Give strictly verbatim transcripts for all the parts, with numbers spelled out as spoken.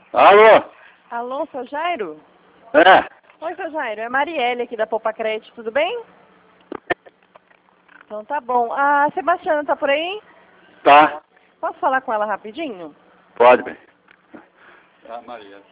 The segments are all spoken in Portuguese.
Alô? Alô, seu Jairo? É? Oi, seu Jairo. É Marielle aqui da Popa Crédito, tudo bem? Então tá bom. A Sebastiana tá por aí? Tá. Posso falar com ela rapidinho? Pode, bem. Ah, Maria.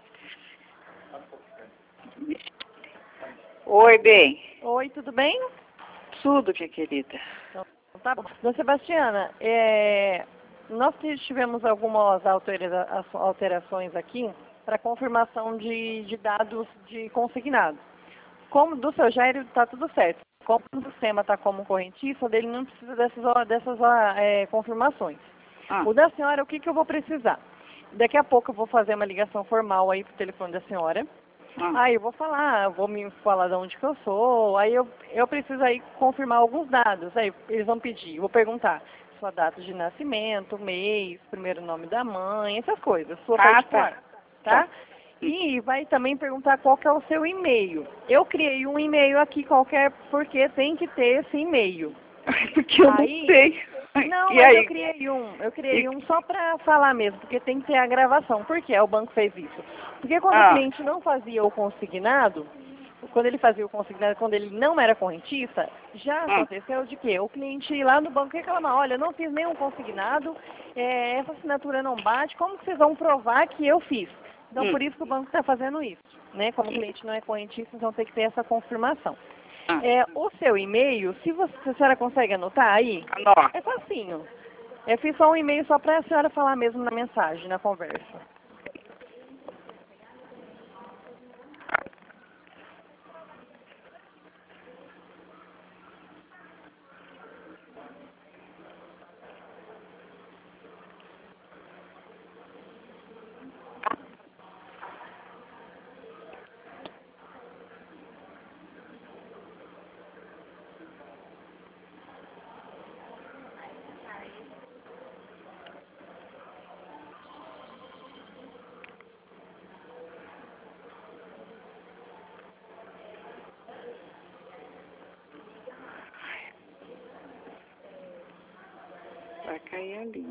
Oi, bem. Oi, tudo bem? Tudo, minha querida. Então tá bom. Dona Sebastiana, é... nós tivemos algumas altera... alterações aqui para confirmação de, de dados de consignado. Como do seu Jairo está tudo certo. Como o sistema está como correntista, dele não precisa dessas, dessas é, confirmações. Ah. O da senhora, o que, que eu vou precisar? Daqui a pouco eu vou fazer uma ligação formal aí pro telefone da senhora. Ah. Aí eu vou falar, eu vou me falar de onde que eu sou, aí eu, eu preciso aí confirmar alguns dados. Aí eles vão pedir, eu vou perguntar sua data de nascimento, mês, primeiro nome da mãe, essas coisas, sua Ah, particular, tá. tá? E vai também perguntar qual que é o seu e-mail. Eu criei um e-mail aqui qualquer, porque tem que ter esse e-mail. Porque eu Aí- não sei. Não, e mas aí? eu criei um. Eu criei E- um só para falar mesmo, porque tem que ter a gravação. Por que o banco fez isso? Porque quando Ah. o cliente não fazia o consignado, quando ele fazia o consignado, quando ele não era correntista, já Ah. aconteceu de quê? O cliente ir lá no banco e reclamar, olha, eu não fiz nenhum consignado, é, essa assinatura não bate, como que vocês vão provar que eu fiz? Então, Hum. por isso que o banco está fazendo isso, né? Como o cliente não é correntista, então tem que ter essa confirmação. Ah. É, o seu e-mail, se, você, se a senhora consegue anotar aí, Anota. é facinho. Eu fiz só um e-mail só para a senhora falar mesmo na mensagem, na conversa. Vai cair ali.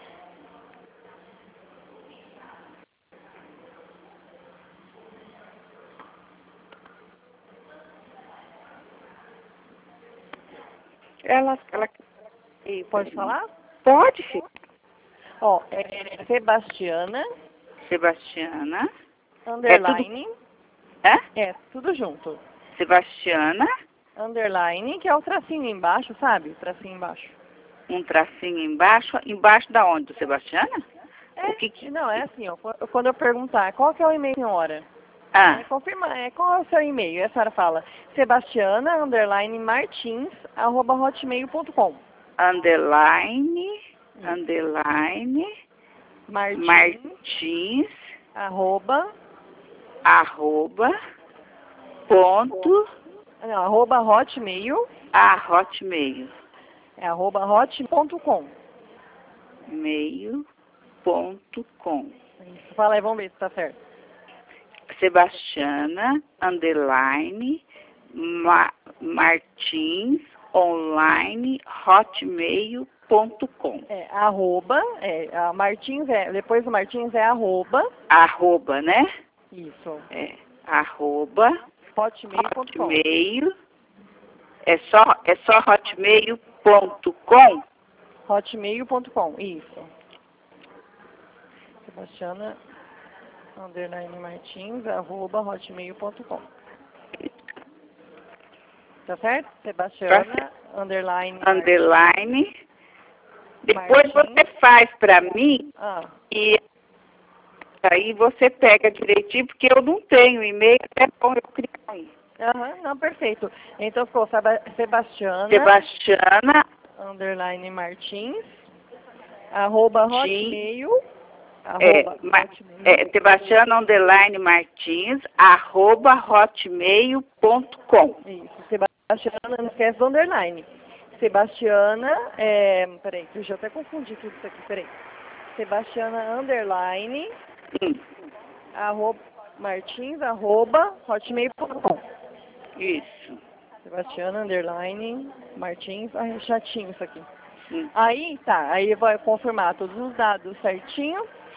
Ela, ela... E pode falar? Pode, filho. Ó, é Sebastiana, Sebastiana. underline, É? é tudo junto. Sebastiana. Underline, que é o tracinho embaixo, sabe? O tracinho embaixo. Um tracinho embaixo. Embaixo da onde? Do Sebastiana? É, O que que... não, é assim, ó, quando eu perguntar qual que é o e-mail, senhora? Ah. É, confirma, é, qual é o seu e-mail? E a senhora fala, sebastiana, underline, martins, arroba hotmail ponto com. Underline. Underline. Martins, Martins. arroba, Arroba. Ponto. não, arroba hotmail, A hotmail. é arroba hotmail ponto com. Meio. Ponto com. Isso, fala aí, vamos ver se tá certo. Sebastiana, underline, ma, Martins, online, hotmail ponto com. É, arroba, é, a Martins é, depois do Martins é arroba, Arroba, né? isso, É, arroba, hotmail ponto com. hotmail, é só, é só hotmail ponto com? hotmail ponto com, isso. Sebastiana, underline Martins, arroba hotmail ponto com. Tá certo? Sebastiana, underline, Underline. Depois Martins. você faz pra mim Ah, e aí você pega direitinho, porque eu não tenho e-mail, é bom eu criar aí. aham, não, perfeito. Então ficou Seba- Sebastiana, Sebastiana, underline Martins, arroba Martins. hotmail, é, arroba ma, hotmail, é, Sebastiana underline Martins, arroba hotmail ponto com. isso, Sebastiana, não esquece do underline. Sebastiana, é, peraí, deixa eu até confundir tudo isso aqui, peraí. Sebastiana, underline, Hum, arroba, Martins, arroba, hotmail ponto com. isso. Sebastiana, underline, Martins, ai, é chatinho isso aqui. Hum. Aí, tá, aí vai confirmar todos os dados certinho.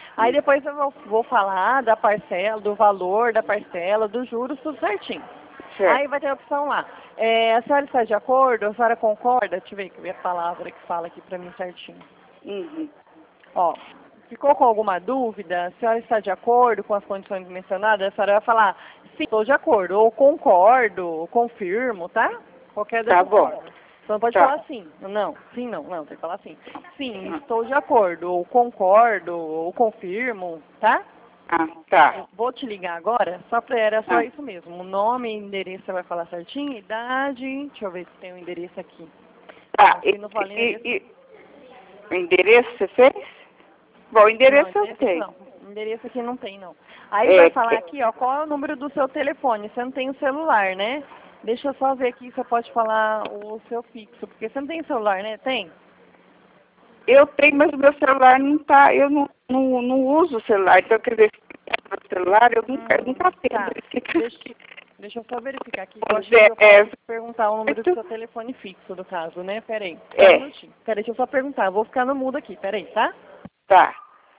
Aí depois eu vou, vou falar da parcela, do valor da parcela, dos juros, tudo certinho. Certo. Aí vai ter a opção lá. É, a senhora está de acordo? A senhora concorda? Deixa eu ver, ver a palavra que fala aqui para mim certinho. Uhum. Ó, ficou com alguma dúvida? A senhora está de acordo com as condições mencionadas? A senhora vai falar, sim, estou de acordo, ou concordo, ou confirmo, tá? Qualquer dessas Tá bom. formas. Você não pode Tá. falar sim. Não, sim não, não, tem que falar sim. Sim, estou de acordo, ou concordo, ou confirmo, tá? Ah, tá. Vou te ligar agora, só pra, era só Ah. isso mesmo. O nome, endereço, você vai falar certinho, idade, deixa eu ver se tem o um endereço aqui. Tá. Aqui E, não fala e, endereço. e, o endereço você fez? Bom, o endereço Não, eu endereço tenho. não. Endereço aqui não tem, não. Aí É, vai falar é, aqui, ó, qual é o número do seu telefone. Você não tem o celular, né? Deixa eu só ver aqui se você pode falar o seu fixo, porque você não tem celular, né? Tem? eu tenho, mas o meu celular não tá, eu não, não, não uso o celular, então quer dizer, se o celular eu nunca, eu Hum, nunca tenho. tá. Ele fica Deixa, aqui. deixa eu só verificar aqui, que eu acho Zé, que eu é, posso perguntar o número do oito, seu telefone fixo, do caso, né? Peraí, só um é, minutinho. Peraí, deixa eu só perguntar. Eu vou ficar no mudo aqui, peraí, tá? tá.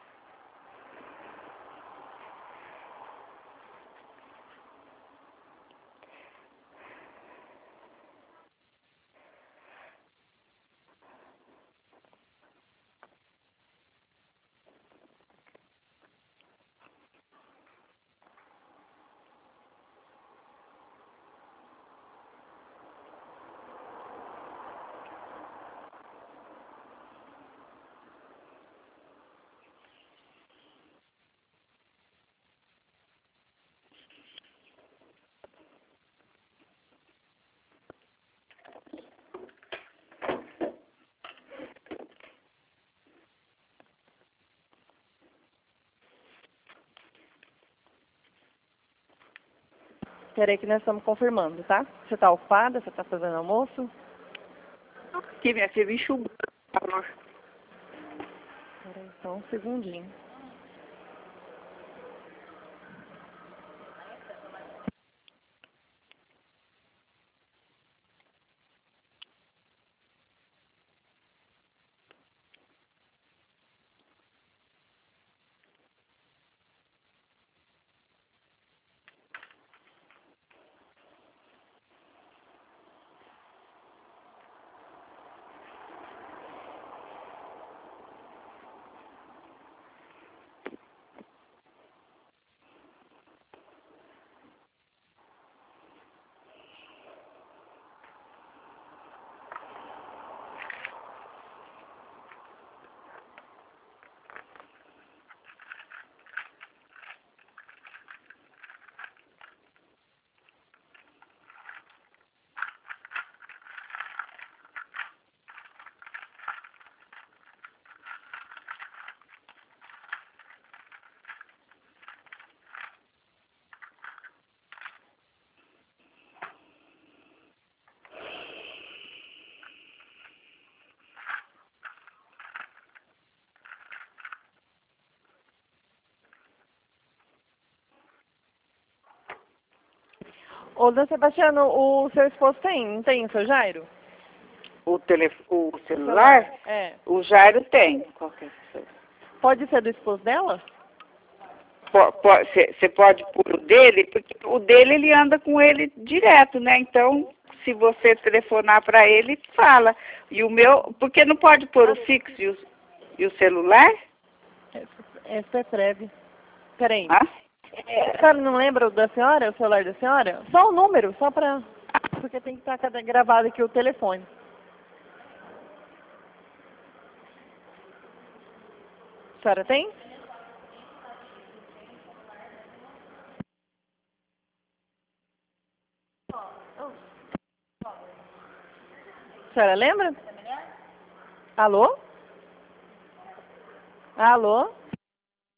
Peraí que nós estamos confirmando, tá? Você tá ocupada? Você tá fazendo almoço? Aqui, minha filha, enxugando. Peraí, só um segundinho. Ô, Dona Sebastiano, o seu esposo tem, não tem, o seu Jairo? O, telefone, o celular, É. o Jairo tem. Qualquer coisa. Pode ser do esposo dela? Você pode pôr o dele, porque o dele ele anda com ele direto, né? Então, se você telefonar para ele, fala. E o meu, porque não pode pôr o fixo e o, e o celular? Essa é breve. Peraí. Ah? A senhora não lembra o da senhora, o celular da senhora? Só o número, só pra... Porque tem que estar cada- gravado aqui o telefone. A senhora tem? A senhora lembra? Alô? Alô?